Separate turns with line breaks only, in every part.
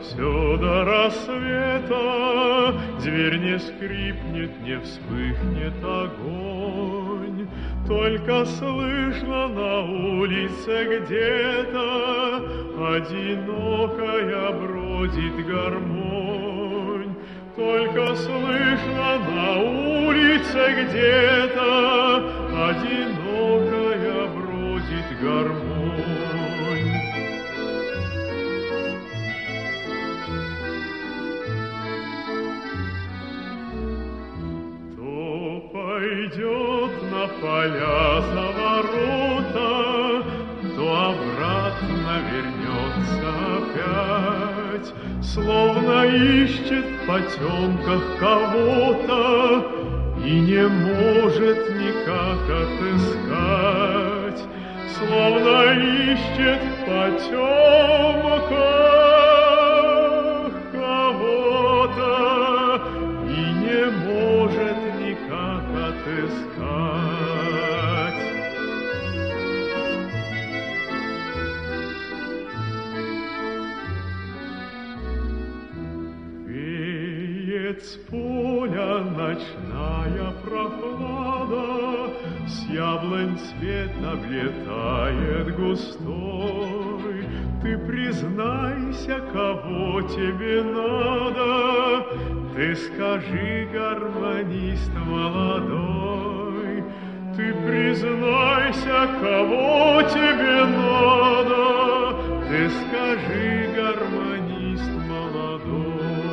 все до рассвета, дверь не скрипнет, не вспыхнет огонь. Только слышно на улице где-то одинокая бродит гармонь. Только слышно на улице где-то одинокая бродит гармонь. То пойдет на поля за ворота, то обратно вернется опять, словно ищет в потемках кого-то и не может никак отыскать, словно ищет в потемках кого-то и не может никак отыскать. С поля ночная прохлада, с яблонь цвет облетает густой. Ты признайся, кого тебе надо, ты скажи, гармонист молодой. Ты признайся, кого тебе надо, ты скажи, гармонист молодой.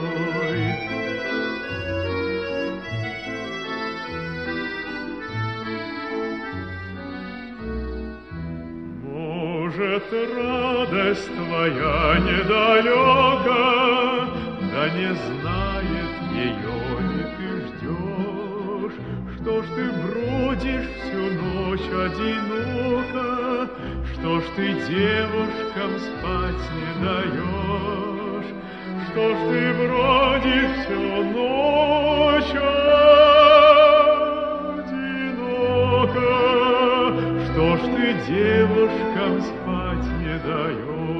Может, радость твоя недалека, да не знает ее ли ты ждешь? Что ж ты бродишь всю ночь одиноко? Что ж ты девушкам спать не даешь? Что ж ты бродишь всю ночь одиноко? Что ж ты девушкам спать не даешь?